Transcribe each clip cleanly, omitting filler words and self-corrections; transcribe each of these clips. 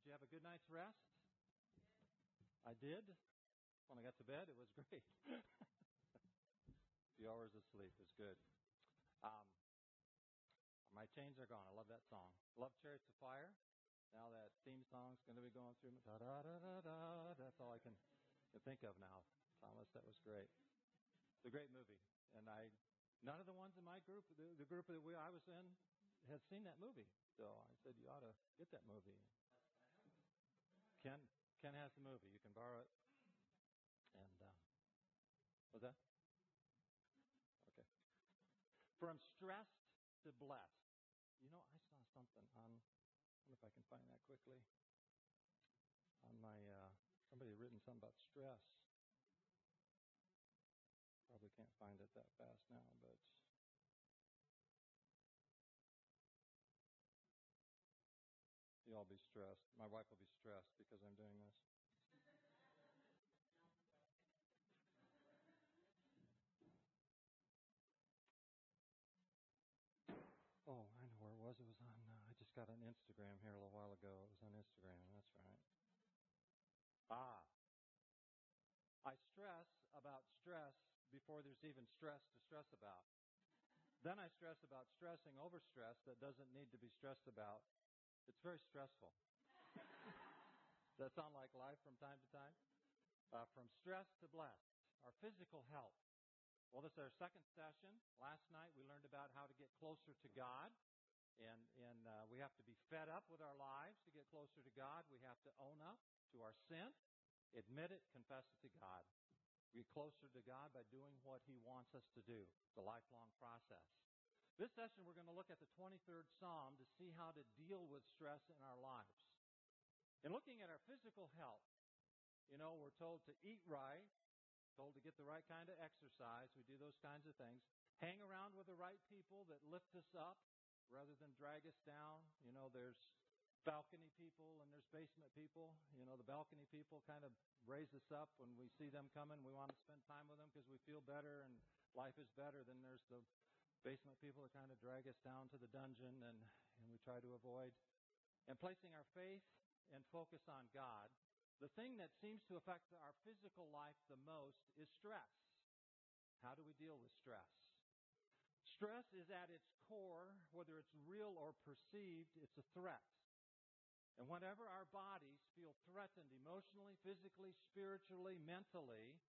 you have a good night's rest? I did. When I got to bed, it was great. A few hours of sleep is good. Um, my chains are gone. I love that song. Love Chariots of Fire. Now that theme song's going to be going through. Da da da da da. That's all I can think of now. Thomas, that was great. It's a great movie, and none of the ones in my group, the group that I was in, had seen that movie. So I said, you ought to get that movie. Ken has the movie. You can borrow it. And what's that? Okay. From stressed to blessed. You know, I saw something on. I wonder if I can find that quickly. On my somebody had written something about stress. Probably can't find it that fast now, but. You'll all be stressed. My wife will be stressed because I'm doing this. Oh, I know where it was. It was on, I just got on Instagram here a little while ago. It was on Instagram. That's right. I stress about stress before there's even stress to stress about. Then I stress about stressing over stress that doesn't need to be stressed about. It's very stressful. Does that sound like life from time to time? From stress to blessed. Our physical health. Well, this is our second session. Last night we learned about how to get closer to God. And we have to be fed up with our lives to get closer to God. We have to own up to our sin, admit it, confess it to God. We get closer to God by doing what He wants us to do. It's a lifelong process. This session we're going to look at the 23rd Psalm to see how to deal with stress in our lives. In looking at our physical health, you know, we're told to eat right, told to get the right kind of exercise. We do those kinds of things. Hang around with the right people that lift us up rather than drag us down. You know, there's balcony people and there's basement people. You know, the balcony people kind of raise us up when we see them coming. We want to spend time with them because we feel better and life is better. Then there's the basement people that kind of drag us down to the dungeon and we try to avoid. And placing our faith and focus on God, the thing that seems to affect our physical life the most is stress. How do we deal with stress? Stress is at its core, whether it's real or perceived, it's a threat. And whenever our bodies feel threatened emotionally, physically, spiritually, mentally,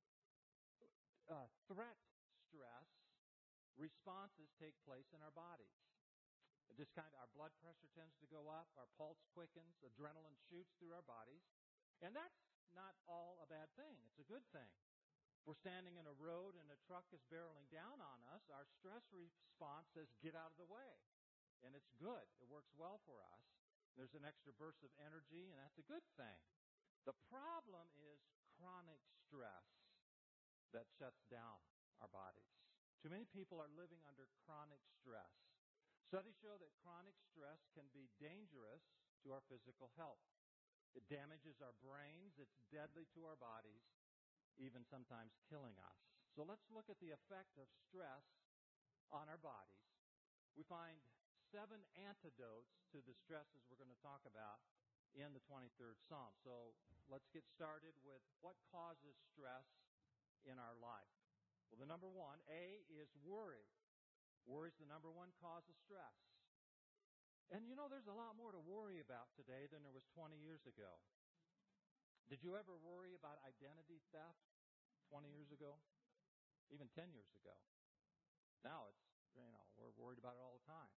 threat stress responses take place in our bodies. Just kind of our blood pressure tends to go up, our pulse quickens, adrenaline shoots through our bodies. And that's not all a bad thing. It's a good thing. If we're standing in a road and a truck is barreling down on us, our stress response says, get out of the way. And it's good. It works well for us. There's an extra burst of energy, and that's a good thing. The problem is chronic stress that shuts down our bodies. Too many people are living under chronic stress. Studies show that chronic stress can be dangerous to our physical health. It damages our brains. It's deadly to our bodies, even sometimes killing us. So let's look at the effect of stress on our bodies. We find 7 antidotes to the stresses we're going to talk about in the 23rd Psalm. So let's get started with what causes stress in our life. Well, the number one, A, is worry. Worry is the number one cause of stress. And you know, there's a lot more to worry about today than there was 20 years ago. Did you ever worry about identity theft 20 years ago? Even 10 years ago? Now it's, you know, we're worried about it all the time.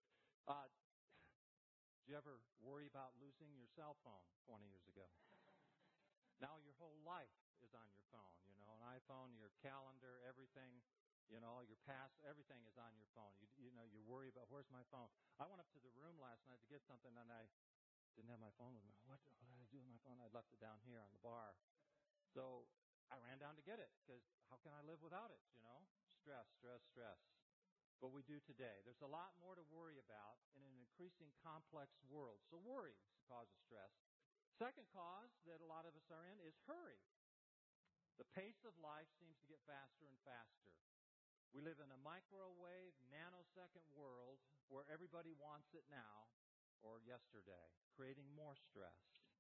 Did you ever worry about losing your cell phone 20 years ago? Now your whole life is on your phone, you know, an iPhone, your calendar, everything. You know, your past, everything is on your phone. You know, you worry about, where's my phone? I went up to the room last night to get something, and I didn't have my phone with me. What did I do with my phone? I left it down here on the bar. So I ran down to get it, because how can I live without it, you know? Stress, stress, stress. But we do today. There's a lot more to worry about in an increasing complex world. So worry is the cause of stress. Second cause that a lot of us are in is hurry. The pace of life seems to get faster and faster. We live in a microwave, nanosecond world where everybody wants it now or yesterday, creating more stress.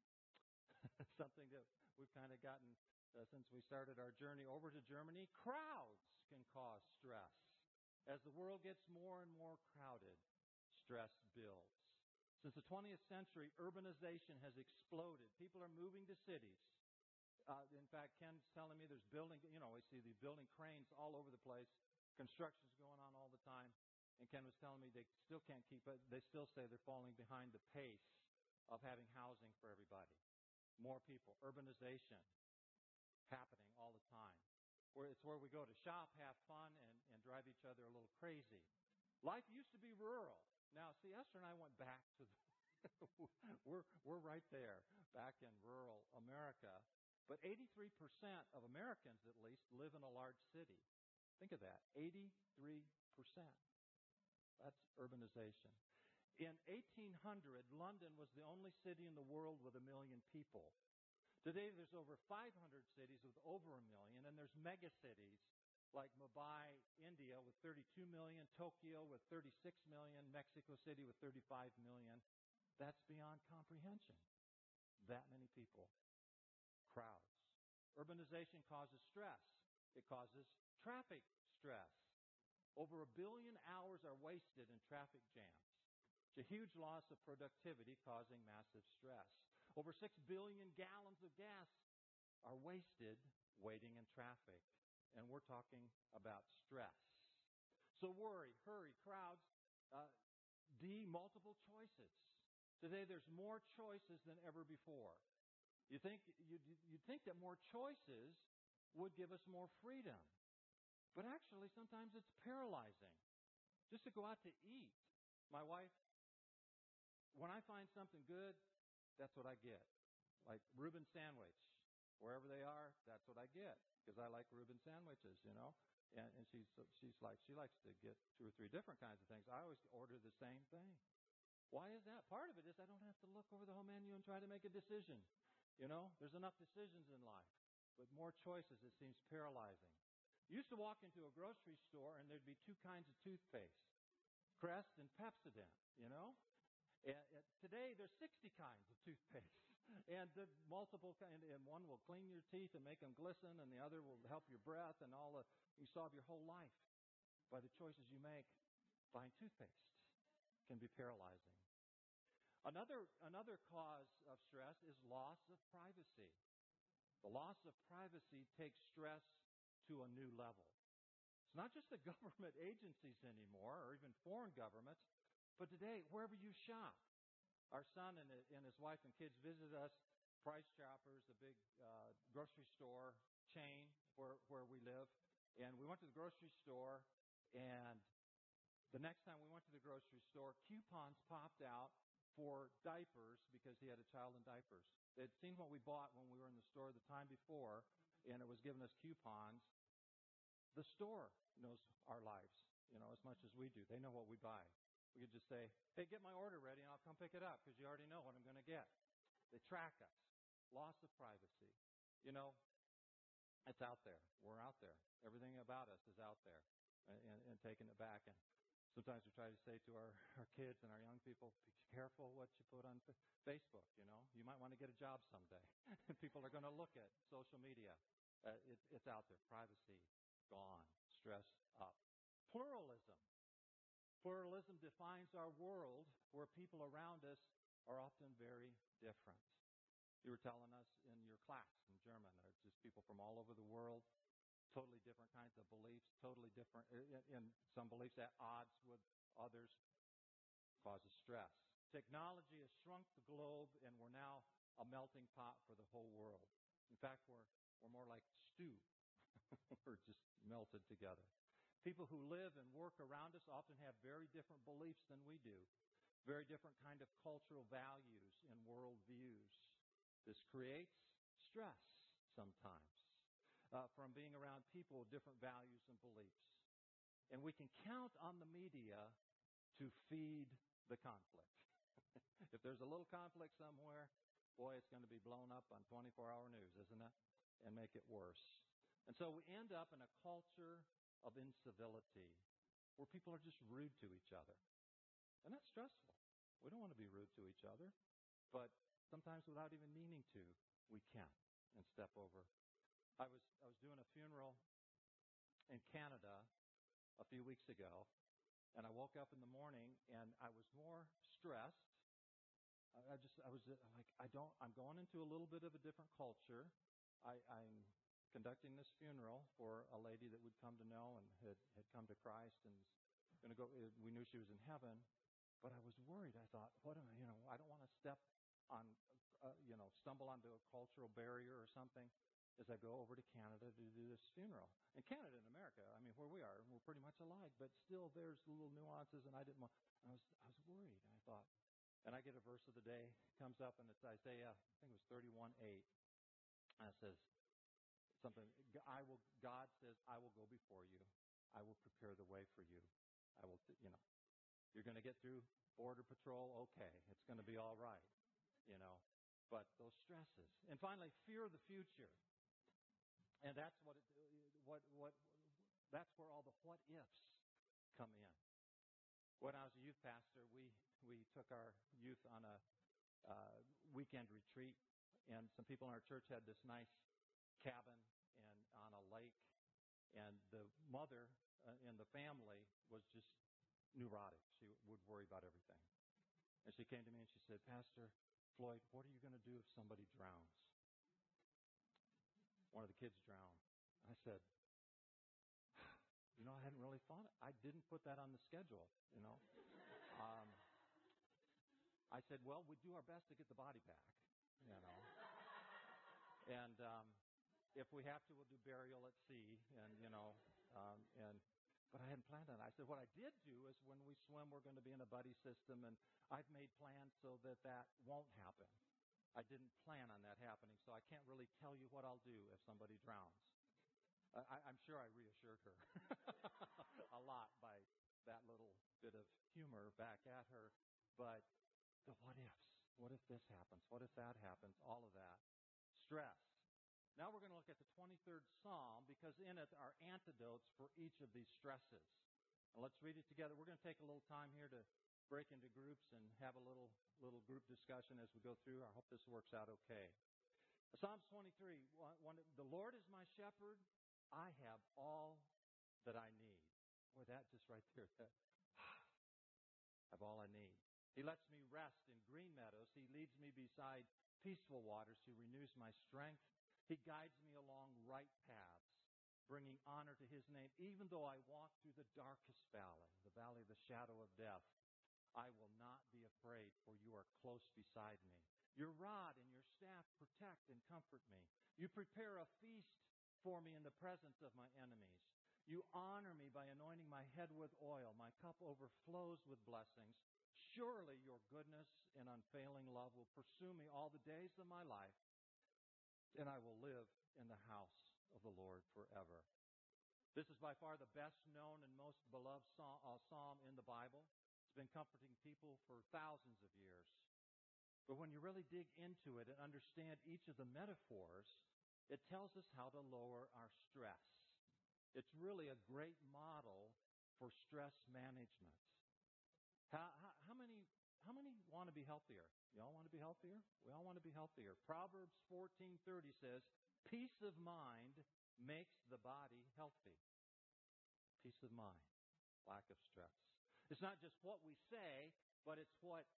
something that we've kind of gotten since we started our journey over to Germany. Crowds can cause stress. As the world gets more and more crowded, stress builds. Since the 20th century, urbanization has exploded. People are moving to cities. In fact, Ken's telling me there's building, we see the building cranes all over the place. Construction's going on all the time. And Ken was telling me they still can't keep it. They still say they're falling behind the pace of having housing for everybody. More people, urbanization happening all the time. It's where we go to shop, have fun, and drive each other a little crazy. Life used to be rural. Now, see, Esther and I went back to we're right there, back in rural America. But 83% of Americans, at least, live in a large city. Think of that, 83%. That's urbanization. In 1800, London was the only city in the world with 1 million people. Today, there's over 500 cities with over 1 million, and there's megacities like Mumbai, India, with 32 million, Tokyo with 36 million, Mexico City with 35 million. That's beyond comprehension. That many people. Crowds. Urbanization causes stress. It causes traffic stress. Over 1 billion hours are wasted in traffic jams. It's a huge loss of productivity causing massive stress. Over 6 billion gallons of gas are wasted waiting in traffic. And we're talking about stress. So worry, hurry, crowds, multiple choices. Today there's more choices than ever before. You'd think that more choices would give us more freedom. But actually, sometimes it's paralyzing. Just to go out to eat. My wife, when I find something good, that's what I get. Like Reuben sandwich. Wherever they are, that's what I get. Because I like Reuben sandwiches, And she likes to get 2 or 3 different kinds of things. I always order the same thing. Why is that? Part of it is I don't have to look over the whole menu and try to make a decision. There's enough decisions in life. But more choices, it seems paralyzing. You used to walk into a grocery store and there'd be 2 kinds of toothpaste. Crest and Pepsodent, And today there's 60 kinds of toothpaste. And the multiple kinds, and one will clean your teeth and make them glisten, and the other will help your breath, and you solve your whole life by the choices you make buying toothpaste. Can be paralyzing. Another cause of stress is loss of privacy. The loss of privacy takes stress to a new level. It's not just the government agencies anymore, or even foreign governments, but today, wherever you shop. Our son and his wife and kids visited us, Price Choppers, the big grocery store chain where we live. And we went to the grocery store, and the next time we went to the grocery store, coupons popped out for diapers because he had a child in diapers. They'd seen what we bought when we were in the store the time before, and it was giving us coupons. The store knows our lives, as much as we do. They know what we buy. We could just say, hey, get my order ready, and I'll come pick it up because you already know what I'm going to get. They track us. Loss of privacy. It's out there. We're out there. Everything about us is out there and taking it back. And sometimes we try to say to our kids and our young people, be careful what you put on Facebook, You might want to get a job someday. People are going to look at social media. It's out there. Privacy, gone. Stress up. Pluralism. Pluralism defines our world where people around us are often very different. You were telling us in your class in German, there's just people from all over the world, totally different kinds of beliefs, totally different, in some beliefs at odds with others, causes stress. Technology has shrunk the globe, and we're now a melting pot for the whole world. In fact, we're more like stew. We're just melted together. People who live and work around us often have very different beliefs than we do, very different kind of cultural values and worldviews. This creates stress sometimes from being around people with different values and beliefs. And we can count on the media to feed the conflict. If there's a little conflict somewhere, boy, it's going to be blown up on 24-hour news, isn't it? And make it worse. And so we end up in a culture of incivility where people are just rude to each other. And that's stressful. We don't want to be rude to each other. But sometimes without even meaning to, we can and step over. I was doing a funeral in Canada a few weeks ago, and I woke up in the morning and I was more stressed. I'm going into a little bit of a different culture. I'm conducting this funeral for a lady that we'd come to know and had come to Christ and was going to go. We knew she was in heaven, but I was worried. I thought, I don't want to step on, stumble onto a cultural barrier or something as I go over to Canada to do this funeral. And Canada and America, I mean, where we are, we're pretty much alike, but still there's little nuances, and I was worried. And I thought, and I get a verse of the day, comes up, and it's Isaiah, I think it was 31:8. And it says something, God says, I will go before you. I will prepare the way for you. I will, you're going to get through Border Patrol, okay. It's going to be all right, But those stresses. And finally, fear of the future. And that's that's where all the what ifs come in. When I was a youth pastor, we took our youth on a weekend retreat, and some people in our church had this nice cabin and on a lake, and the mother in the family was just neurotic. She would worry about everything. And she came to me and she said, Pastor Floyd, what are you going to do if somebody drowns? One of the kids drowned. I said, I hadn't really thought it. I didn't put that on the schedule, I said, well, we do our best to get the body back, And if we have to, we'll do burial at sea, but I hadn't planned on it. I said, what I did do is when we swim, we're going to be in a buddy system, and I've made plans so that won't happen. I didn't plan on that happening, so I can't really tell you what I'll do if somebody drowns. I'm sure I reassured her a lot by that little bit of humor back at her. But the what ifs. What if this happens? What if that happens? All of that. Stress. Now we're going to look at the 23rd Psalm because in it are antidotes for each of these stresses. And let's read it together. We're going to take a little time here to break into groups and have a little group discussion as we go through. I hope this works out okay. Psalms 23, the Lord is my shepherd. I have all that I need. Boy, that just right there. I have all I need. He lets me rest in green meadows. He leads me beside peaceful waters. He renews my strength. He guides me along right paths, bringing honor to his name. Even though I walk through the darkest valley, the valley of the shadow of death, I will not be afraid, for you are close beside me. Your rod and your staff protect and comfort me. You prepare a feast for me in the presence of my enemies. You honor me by anointing my head with oil. My cup overflows with blessings. Surely your goodness and unfailing love will pursue me all the days of my life, and I will live in the house of the Lord forever. This is by far the best known and most beloved psalm in the Bible. It's been comforting people for thousands of years. But when you really dig into it and understand each of the metaphors, it tells us how to lower our stress. It's really a great model for stress management. How many want to be healthier? You all want to be healthier? We all want to be healthier. Proverbs 14:30 says, peace of mind makes the body healthy. Peace of mind, lack of stress. It's not just what we say, but it's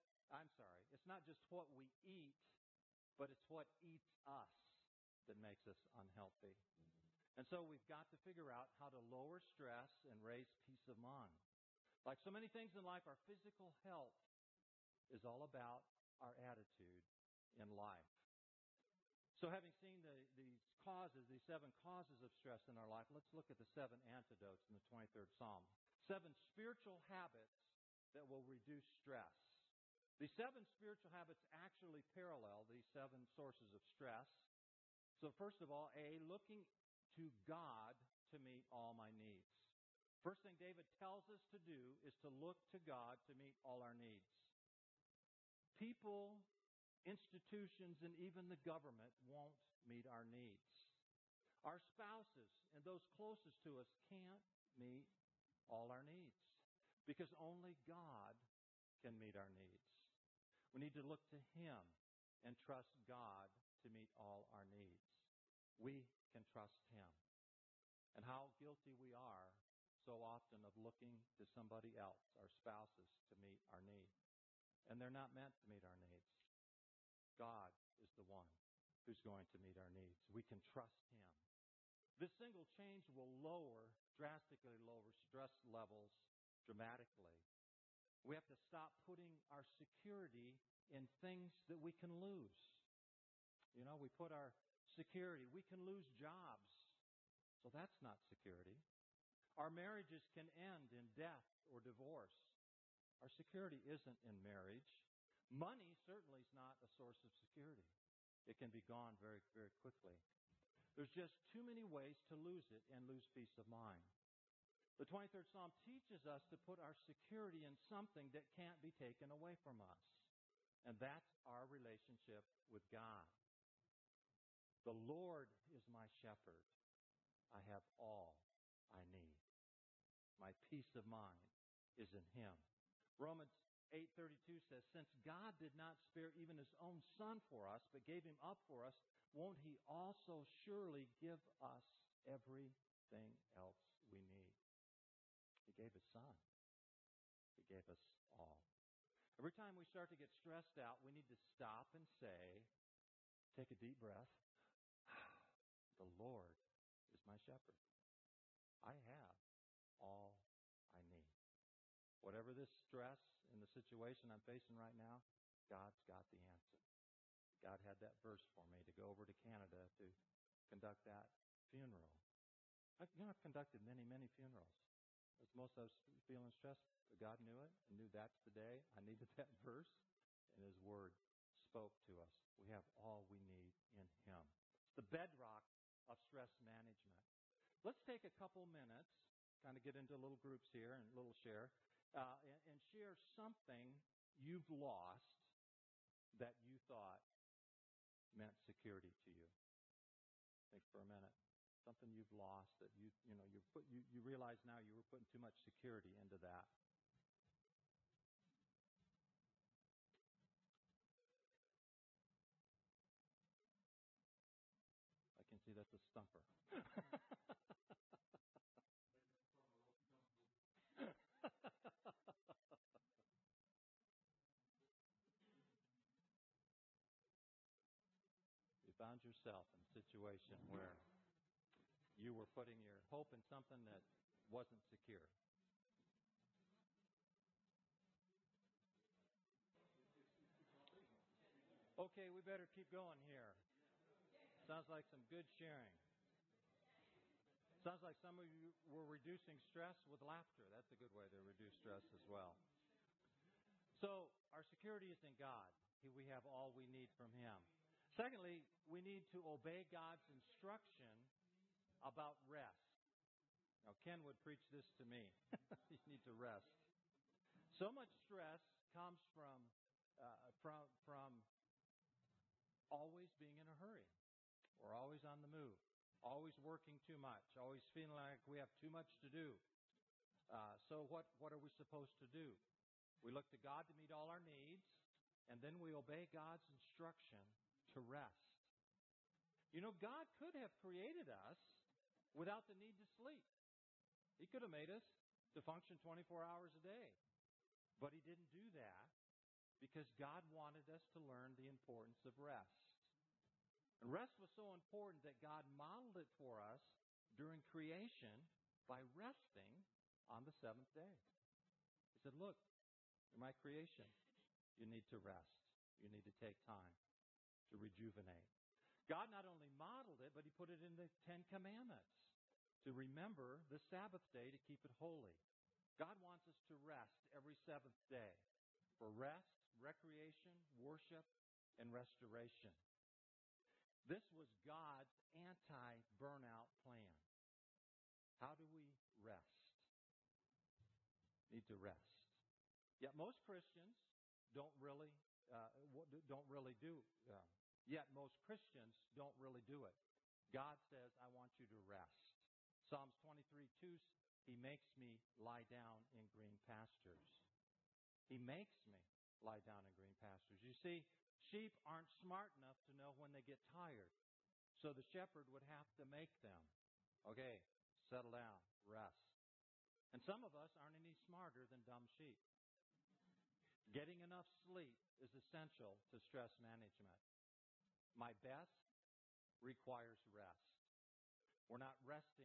not just what we eat, but it's what eats us that makes us unhealthy. And so we've got to figure out how to lower stress and raise peace of mind. Like so many things in life, our physical health is all about our attitude in life. So having seen these 7 causes of stress in our life, let's look at the 7 antidotes in the 23rd Psalm. 7 spiritual habits that will reduce stress. These 7 spiritual habits actually parallel these 7 sources of stress. So first of all, looking to God to meet all my needs. First thing David tells us to do is to look to God to meet all our needs. People, institutions, and even the government won't meet our needs. Our spouses and those closest to us can't meet all our needs because only God can meet our needs. We need to look to Him and trust God to meet all our needs. We can trust Him. And how guilty we are so often of looking to somebody else, our spouses, to meet our needs. And they're not meant to meet our needs. God is the one who's going to meet our needs. We can trust Him. This single change will drastically lower stress levels dramatically. We have to stop putting our security in things that we can lose. You know, we put our security, we can lose jobs. So that's not security. Our marriages can end in death or divorce. Our security isn't in marriage. Money certainly is not a source of security. It can be gone very, very quickly. There's just too many ways to lose it and lose peace of mind. The 23rd Psalm teaches us to put our security in something that can't be taken away from us. And that's our relationship with God. The Lord is my shepherd. I have all I need. My peace of mind is in Him. Romans 8:32 says, since God did not spare even His own Son for us, but gave Him up for us, won't He also surely give us everything else we need? He gave His Son. He gave us all. Every time we start to get stressed out, we need to stop and say, take a deep breath. The Lord is my shepherd. I have all I need. Whatever this stress in the situation I'm facing right now, God's got the answer. God had that verse for me to go over to Canada to conduct that funeral. I've conducted many, many funerals. As most of us feeling stressed, but God knew it and knew that's the day I needed that verse, and His Word spoke to us. We have all we need in Him. It's the bedrock of stress management. Let's take a couple minutes, kind of get into little groups here and a little share, and share something you've lost that you thought meant security to you. Think for a minute. Something you've lost that you realize now you were putting too much security into that. I can see that's a stumper. You found yourself in a situation where you were putting your hope in something that wasn't secure. Okay, we better keep going here. Sounds like some good sharing. Sounds like some of you were reducing stress with laughter. That's a good way to reduce stress as well. So our security is in God. We have all we need from Him. Secondly, we need to obey God's instruction about rest. Now, Ken would preach this to me. You need to rest. So much stress comes from always being in a hurry. We're always on the move, always working too much, always feeling like we have too much to do. So what are we supposed to do? We look to God to meet all our needs, and then we obey God's instruction to rest. You know, God could have created us without the need to sleep. He could have made us to function 24 hours a day. But He didn't do that because God wanted us to learn the importance of rest. And rest was so important that God modeled it for us during creation by resting on the seventh day. He said, look, you're my creation. You need to rest. You need to take time to rejuvenate. God not only modeled it, but He put it in the Ten Commandments to remember the Sabbath day to keep it holy. God wants us to rest every seventh day for rest, recreation, worship, and restoration. This was God's anti-burnout plan. How do we rest? Need to rest. Yet most Christians don't really do. Yet most Christians don't really do it. God says, "I want you to rest." Psalms 23:2. He makes me lie down in green pastures. He makes me lie down in green pastures. You see, sheep aren't smart enough to know when they get tired. So the shepherd would have to make them. Okay, settle down, rest. And some of us aren't any smarter than dumb sheep. Getting enough sleep is essential to stress management. My best requires rest. We're not resting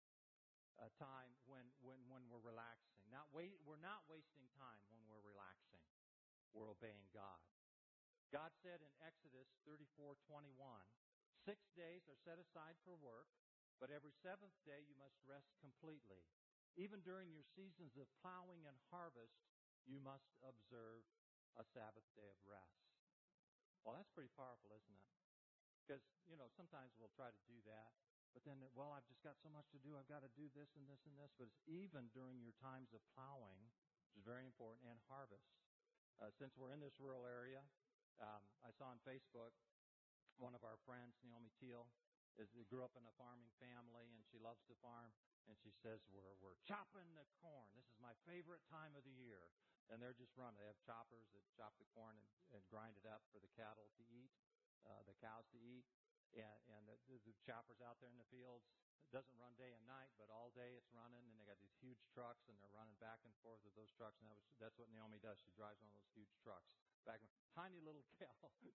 time when we're relaxing. We're not wasting time when we're relaxing. We're obeying God. God said in Exodus 34:21, 6 days are set aside for work, but every seventh day you must rest completely. Even during your seasons of plowing and harvest, you must observe a Sabbath day of rest. Well, that's pretty powerful, isn't it? Because, sometimes we'll try to do that, but then, I've just got so much to do. I've got to do this and this and this. But it's even during your times of plowing, which is very important, and harvest. Since we're in this rural area, I saw on Facebook one of our friends, Naomi Teal, grew up in a farming family, and she loves to farm. And she says, we're chopping the corn. This is my favorite time of the year. And they're just running. They have choppers that chop the corn and grind it up for the cattle to eat, the cows to eat. And the choppers out there in the fields. It doesn't run day and night, but all day it's running. And they got these huge trucks, and they're running back and forth with those trucks. And that's what Naomi does. She drives one of those huge trucks. Tiny little gal.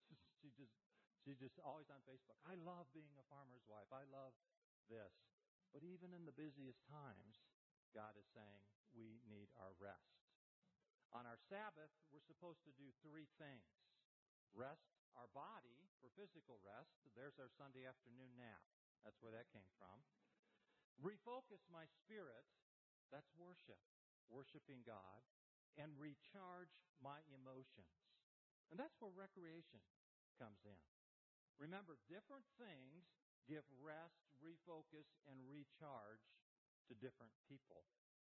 She's just always on Facebook. I love being a farmer's wife. I love this. But even in the busiest times, God is saying we need our rest. On our Sabbath, we're supposed to do three things. Rest our body for physical rest. There's our Sunday afternoon nap. That's where that came from. Refocus my spirit. That's worship. Worshiping God. And recharge my emotions. And that's where recreation comes in. Remember, different things give rest, refocus, and recharge to different people.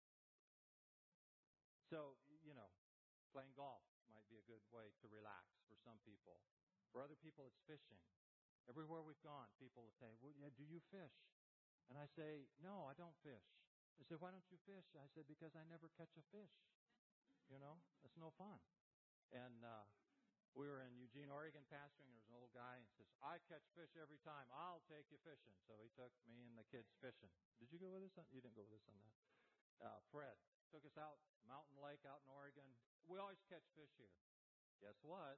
So, playing golf might be a good way to relax for some people. For other people, it's fishing. Everywhere we've gone, people will say, well, yeah, do you fish? And I say, no, I don't fish. They say, why don't you fish? I said, because I never catch a fish. It's no fun. And we were in Eugene, Oregon, pastoring. There was an old guy, and says, I catch fish every time. I'll take you fishing. So he took me and the kids fishing. Did you go with us? You didn't go with us on that. Fred took us out, Mountain Lake out in Oregon. We always catch fish here. Guess what?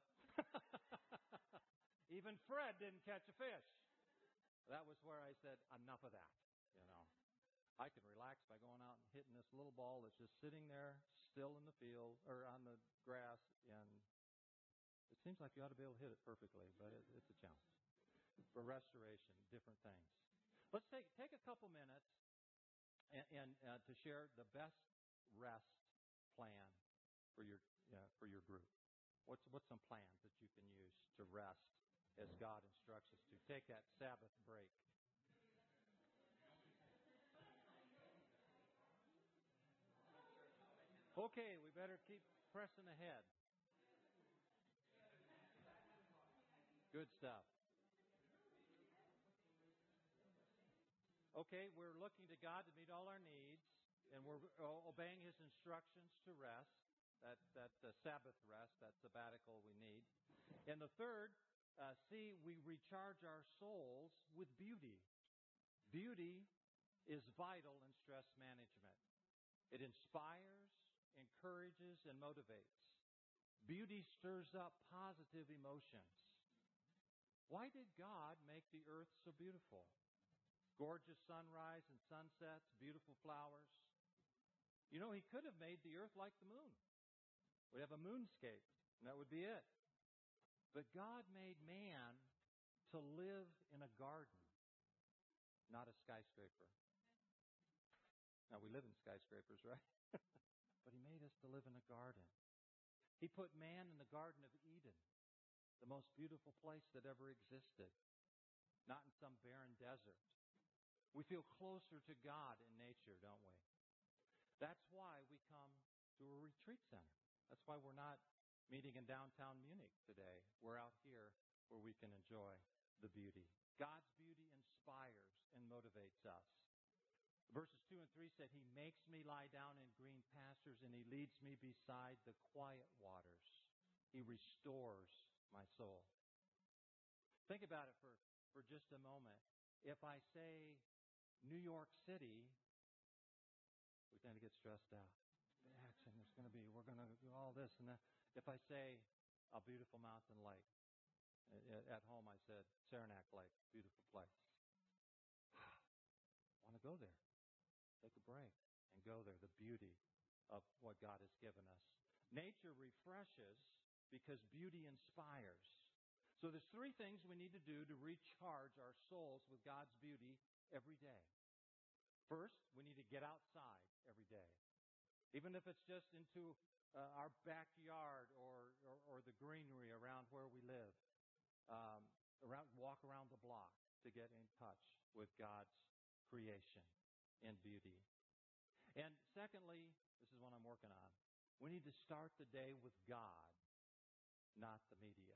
Even Fred didn't catch a fish. That was where I said, enough of that. I can relax by going out and hitting this little ball that's just sitting there, still in the field, or on the grass, and it seems like you ought to be able to hit it perfectly, but it's a challenge. For restoration, different things. Let's take a couple minutes and to share the best rest plan for your group. What's some plans that you can use to rest as God instructs us to? Take that Sabbath break. Okay, we better keep pressing ahead. Good stuff. Okay, we're looking to God to meet all our needs, and we're obeying His instructions to rest, that Sabbath rest, that sabbatical we need. And the third, C, we recharge our souls with beauty. Beauty is vital in stress management. It inspires, encourages, and motivates. Beauty stirs up positive emotions. Why did God make the earth so beautiful? Gorgeous sunrise and sunsets, beautiful flowers. He could have made the earth like the moon. We'd have a moonscape, and that would be it. But God made man to live in a garden, not a skyscraper. Now, we live in skyscrapers, right? But He made us to live in a garden. He put man in the Garden of Eden, the most beautiful place that ever existed, not in some barren desert. We feel closer to God in nature, don't we? That's why we come to a retreat center. That's why we're not meeting in downtown Munich today. We're out here where we can enjoy the beauty. God's beauty inspires and motivates us. Verses 2 and 3 said, He makes me lie down in green pastures, and He leads me beside the quiet waters. He restores my soul. Think about it for just a moment. If I say New York City, we tend to get stressed out. The accent, we're going to do all this and that. If I say a beautiful mountain lake, at home I said Saranac Lake, beautiful place. I want to go there. Take a break and go there. The beauty of what God has given us. Nature refreshes because beauty inspires. So there's three things we need to do to recharge our souls with God's beauty every day. First, we need to get outside every day. Even if it's just into our backyard or the greenery around where we live. Walk around the block to get in touch with God's creation and beauty. And secondly, this is what I'm working on. We need to start the day with God, not the media.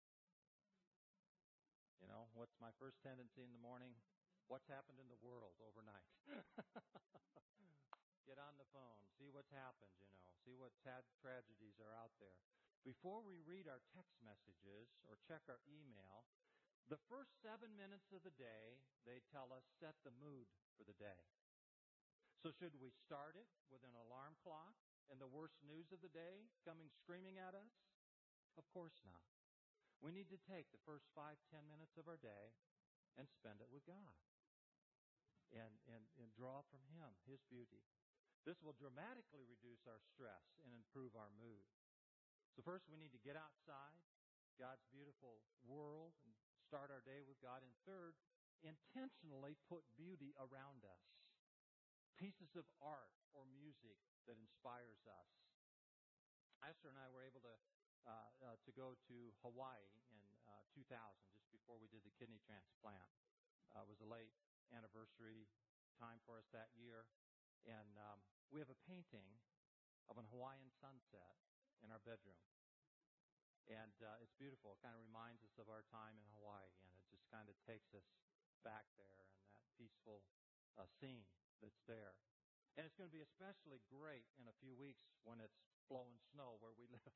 You know, what's my first tendency in the morning? What's happened in the world overnight? Get on the phone, see what's happened, see what sad tragedies are out there. Before we read our text messages or check our email, the first 7 minutes of the day, they tell us, set the mood for the day. So should we start it with an alarm clock and the worst news of the day coming screaming at us? Of course not. We need to take the first 5-10 minutes of our day and spend it with God and draw from Him, His beauty. This will dramatically reduce our stress and improve our mood. So first, we need to get outside God's beautiful world and start our day with God. And third, intentionally put beauty around us. Pieces of art or music that inspires us. Esther and I were able to go to Hawaii in 2000, just before we did the kidney transplant. It was a late anniversary time for us that year. And we have a painting of an Hawaiian sunset in our bedroom. And it's beautiful. It kind of reminds us of our time in Hawaii. And it just kind of takes us back there and that peaceful scene that's there. And it's going to be especially great in a few weeks when it's blowing snow where we live.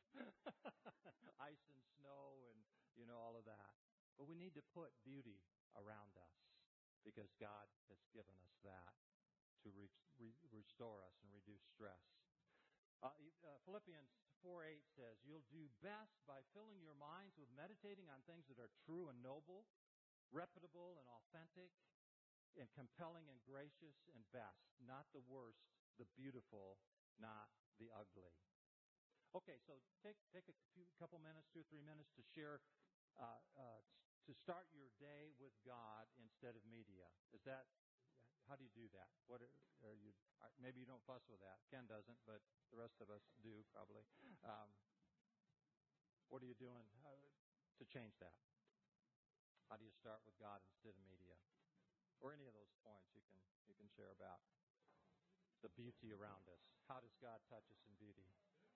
Ice and snow and, all of that. But we need to put beauty around us because God has given us that to restore us and reduce stress. Philippians 4:8 says, "You'll do best by filling your minds with meditating on things that are true and noble, reputable and authentic, and compelling and gracious and best, not the worst, the beautiful, not the ugly." Okay, so take a couple minutes, 2 or 3 minutes to share, to start your day with God instead of media. How do you do that? Maybe you don't fuss with that. Ken doesn't, but the rest of us do probably. What are you doing to change that? How do you start with God instead of media? Or any of those points you can share about the beauty around us. How does God touch us in beauty?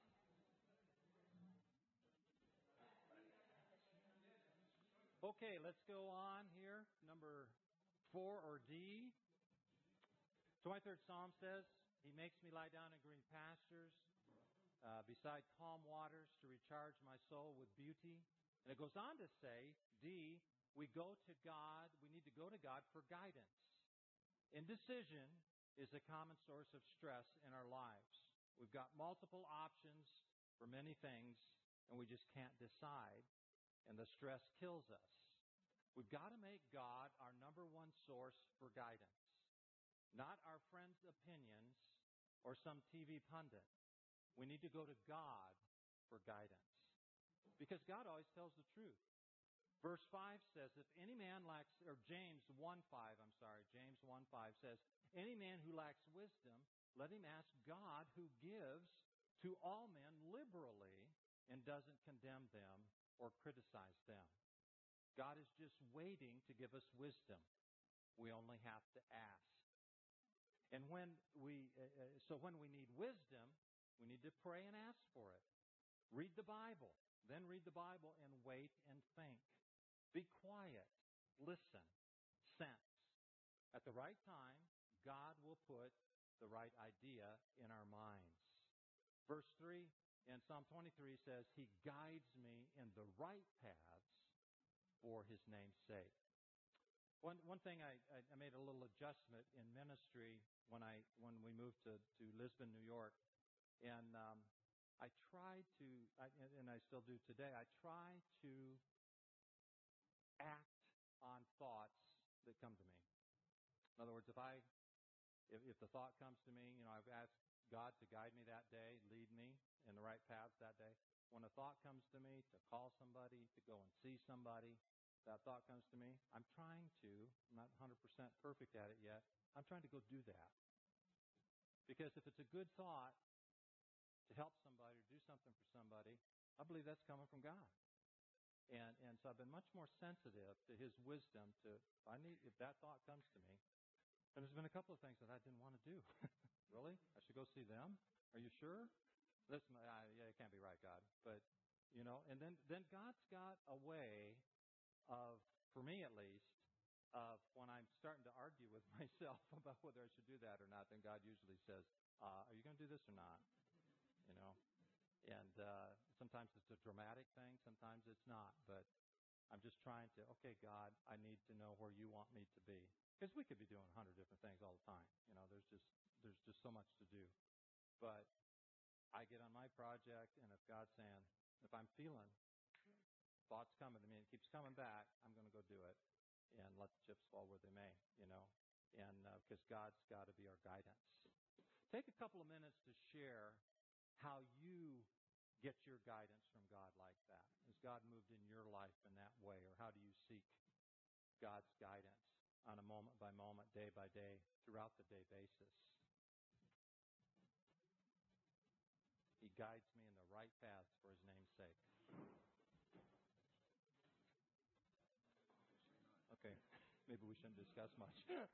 Okay, let's go on here. Number 4 or D. 23rd Psalm says, "He makes me lie down in green pastures, beside calm waters to recharge my soul with beauty." And it goes on to say, D, we need to go to God for guidance. Indecision is a common source of stress in our lives. We've got multiple options for many things, and we just can't decide, and the stress kills us. We've got to make God our number one source for guidance, not our friends' opinions or some TV pundit. We need to go to God for guidance because God always tells the truth. Verse 5 says, James 1:5 says, "Any man who lacks wisdom, let him ask God, who gives to all men liberally and doesn't condemn them or criticize them." God is just waiting to give us wisdom. We only have to ask. And when we need wisdom, we need to pray and ask for it. Read the Bible. Then read the Bible and wait and think. Be quiet. Listen. Sense. At the right time, God will put the right idea in our minds. Verse 3, And Psalm 23 says, He guides me in the right paths for His name's sake. One thing I made a little adjustment in ministry when we moved to Lisbon, New York, and I tried to, and I still do today, I try to act on thoughts that come to me. In other words, if the thought comes to me, I've asked God to guide me that day, lead me in the right paths that day. When a thought comes to me to call somebody, to go and see somebody, that thought comes to me, I'm not 100% perfect at it yet, I'm trying to go do that. Because if it's a good thought to help somebody or do something for somebody, I believe that's coming from God. And so I've been much more sensitive to His wisdom if that thought comes to me. And there's been a couple of things that I didn't want to do. Really? I should go see them? Are you sure? Listen, it can't be right, God. But, and then God's got a way of, for me at least, of when I'm starting to argue with myself about whether I should do that or not, then God usually says, are you going to do this or not? And sometimes it's a dramatic thing, sometimes it's not. But I'm just trying to, okay, God, I need to know where you want me to be. Because we could be doing 100 different things all the time. There's just so much to do. But I get on my project, and if God's saying, if I'm feeling thoughts coming to me, and it keeps coming back, I'm going to go do it and let the chips fall where they may, and because God's got to be our guidance. Take a couple of minutes to share how you get your guidance from God like that. Has God moved in your life in that way, or how do you seek God's guidance on a moment-by-moment, day-by-day, throughout the day basis? He guides me in the right paths for His name's sake. Okay, maybe we shouldn't discuss much.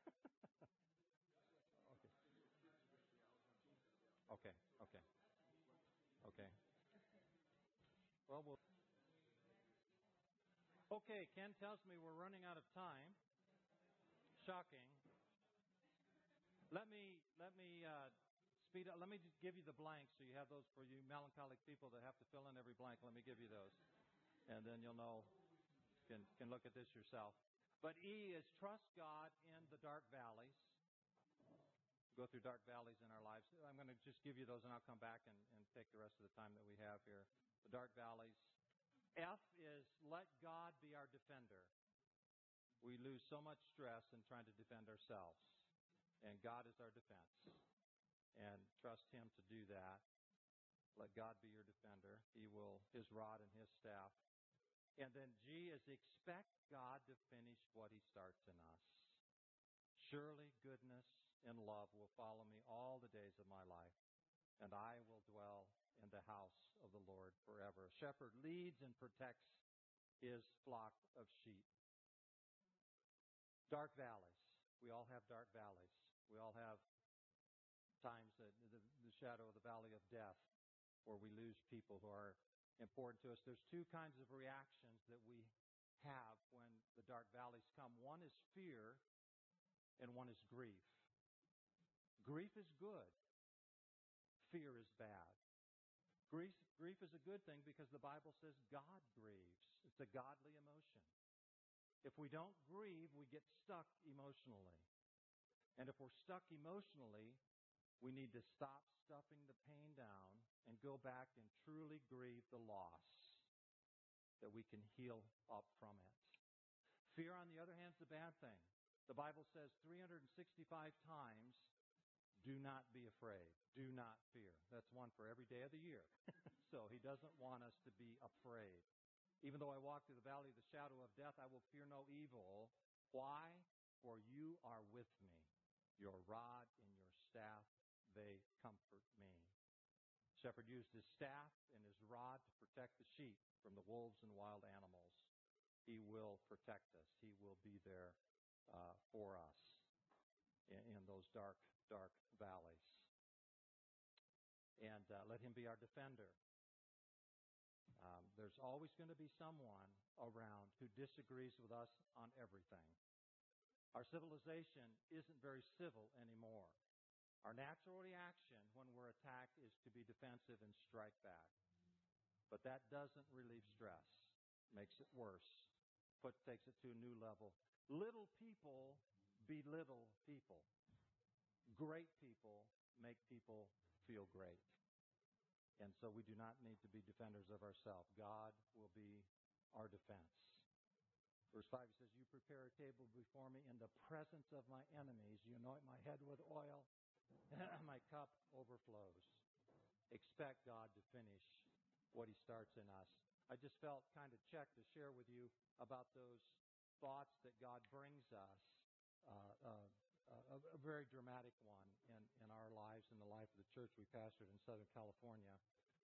Okay. Okay, Ken tells me we're running out of time. Shocking. Let me speed up. Let me just give you the blanks so you have those for you melancholic people that have to fill in every blank. Let me give you those. And then you'll know, can look at this yourself. But E is trust God in the dark valleys. Go through dark valleys in our lives. I'm going to just give you those, and I'll come back and take the rest of the time that we have here. The dark valleys. F is let God be our defender. We lose so much stress in trying to defend ourselves, and God is our defense. And trust Him to do that. Let God be your defender. His rod and His staff. And then G is expect God to finish what He starts in us. Surely goodness and love will follow me all the days of my life, and I will dwell in the house of the Lord forever. A shepherd leads and protects his flock of sheep. Dark valleys. We all have dark valleys. We all have times that the shadow of the valley of death, where we lose people who are important to us. There's two kinds of reactions that we have when the dark valleys come. One is fear, and one is grief. Grief is good. Fear is bad. Grief is a good thing because the Bible says God grieves. It's a godly emotion. If we don't grieve, we get stuck emotionally. And if we're stuck emotionally, we need to stop stuffing the pain down and go back and truly grieve the loss, that we can heal up from it. Fear, on the other hand, is a bad thing. The Bible says 365 times, do not be afraid. Do not fear. That's one for every day of the year. So He doesn't want us to be afraid. Even though I walk through the valley of the shadow of death, I will fear no evil. Why? For you are with me. Your rod and your staff, they comfort me. Shepherd used his staff and his rod to protect the sheep from the wolves and wild animals. He will protect us. He will be there for us in those dark valleys. And let Him be our defender. There's always going to be someone around who disagrees with us on everything. Our civilization isn't very civil anymore. Our natural reaction when we're attacked is to be defensive and strike back. But that doesn't relieve stress. Makes it worse. Takes it to a new level. Little people belittle people. Great people make people feel great. And so we do not need to be defenders of ourselves. God will be our defense. Verse 5 says, you prepare a table before me in the presence of my enemies. You anoint my head with oil. My cup overflows. Expect God to finish what he starts in us. I just felt kind of checked to share with you about those thoughts that God brings us. A very dramatic one in our lives, in the life of the church we pastored in Southern California.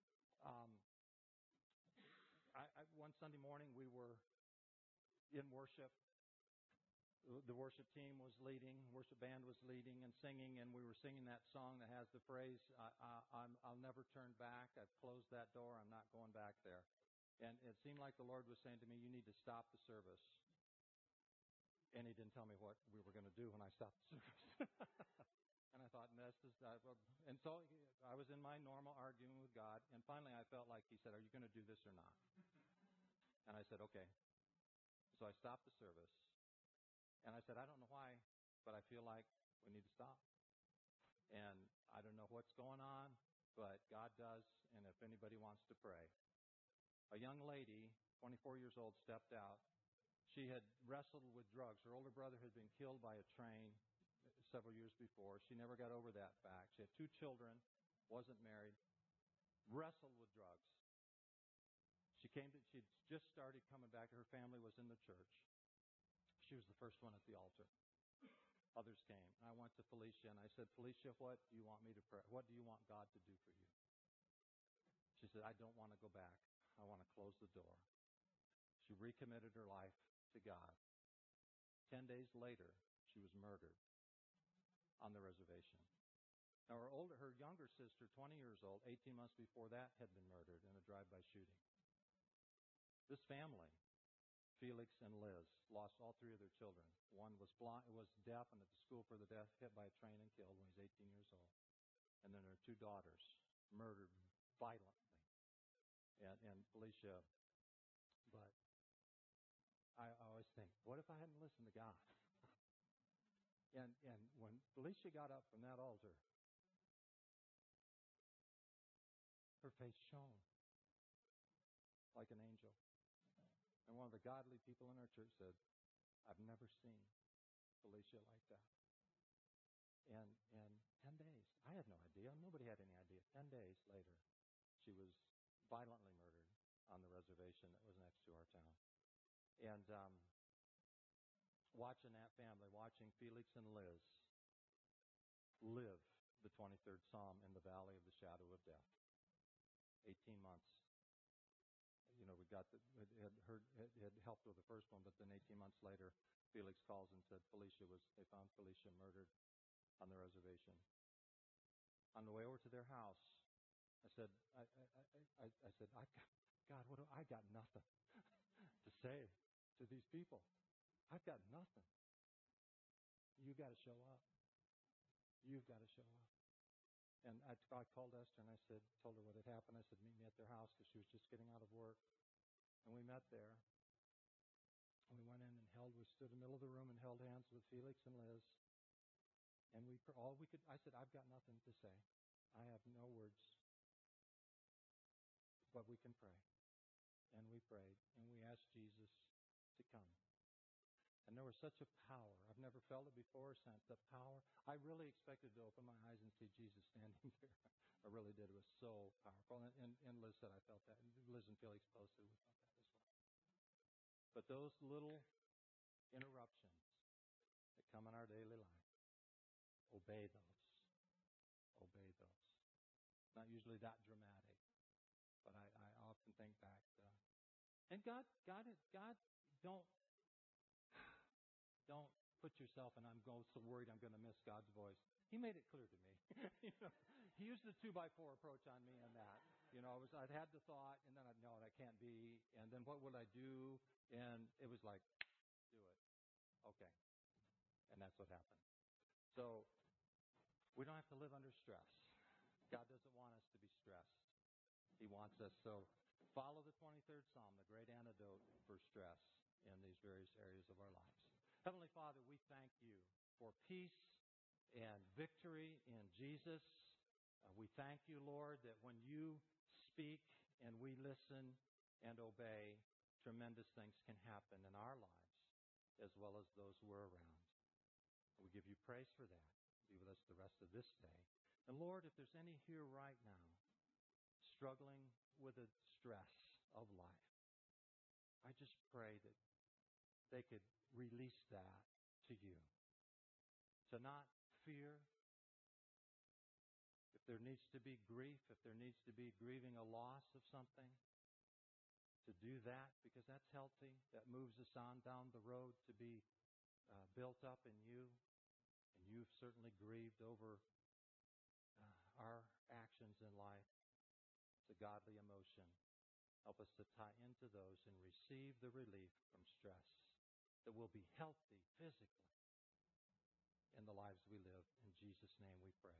One Sunday morning we were in worship. The worship team was leading, worship band was leading and singing, and we were singing that song that has the phrase, I'll never turn back. I've closed that door. I'm not going back there. And it seemed like the Lord was saying to me, you need to stop the service. And he didn't tell me what we were going to do when I stopped the service. And I thought, and so I was in my normal arguing with God, and finally I felt like he said, are you going to do this or not? And I said, okay. So I stopped the service. And I said, I don't know why, but I feel like we need to stop. And I don't know what's going on, but God does, and if anybody wants to pray. A young lady, 24 years old, stepped out. She had wrestled with drugs. Her older brother had been killed by a train several years before. She never got over that fact. She had 2 children, wasn't married, wrestled with drugs. She'd just started coming back. Her family was in the church. She was the first one at the altar. Others came. I went to Felicia and I said, Felicia, what do you want me to pray? What do you want God to do for you? She said, I don't want to go back. I want to close the door. She recommitted her life to God. 10 days later, she was murdered on the reservation. Now, her younger sister, 20 years old, 18 months before that, had been murdered in a drive-by shooting. This family, Felix and Liz, lost all 3 of their children. One was blind, was deaf and at the school for the deaf, hit by a train and killed when he was 18 years old. And then their 2 daughters, murdered violently. And Felicia, but I always think, what if I hadn't listened to God? And when Felicia got up from that altar, her face shone like an angel. And one of the godly people in our church said, I've never seen Felicia like that. And 10 days, I had no idea. Nobody had any idea. 10 days later, she was violently murdered on the reservation that was next to our town. And watching that family, watching Felix and Liz live the 23rd Psalm in the valley of the shadow of death. 18 months. You know, had helped with the first one, but then 18 months later, Felix calls and said they found Felicia murdered on the reservation. On the way over to their house, I said, God, I got nothing to say to these people. I've got nothing. You got to show up. You've got to show up. And I called Esther and I told her what had happened. I said, meet me at their house because she was just getting out of work. And we met there. And we went in and we stood in the middle of the room and held hands with Felix and Liz. And I said, I've got nothing to say. I have no words. But we can pray. And we prayed. And we asked Jesus to come. And there was such a power. I've never felt it before or since. The power. I really expected to open my eyes and see Jesus standing there. I really did. It was so powerful. And Liz said I felt that. And Liz and Felix both said we felt that as well. But those little interruptions that come in our daily life, obey those. Obey those. Not usually that dramatic. But I often think back. And God, don't put yourself and I'm so worried I'm going to miss God's voice. He made it clear to me. He used the 2x4 approach on me in that. I'd had the thought, and then I'd know that can't be. And then what would I do? And it was like, do it. Okay. And that's what happened. So We don't have to live under stress. God doesn't want us to be stressed. He wants us. So follow the 23rd Psalm, the great antidote for stress in these various areas of our lives. Heavenly Father, we thank you for peace and victory in Jesus. We thank you, Lord, that when you speak and we listen and obey, tremendous things can happen in our lives as well as those we're around. We give you praise for that. Be with us the rest of this day. And Lord, if there's any here right now struggling with the stress of life, I just pray that they could release that to you. To not fear. If there needs to be grief, if there needs to be grieving a loss of something, to do that because that's healthy. That moves us on down the road to be built up in you. And you've certainly grieved over our actions in life. It's a godly emotion. Help us to tie into those and receive the relief from stress, that we'll be healthy physically in the lives we live. In Jesus' name we pray.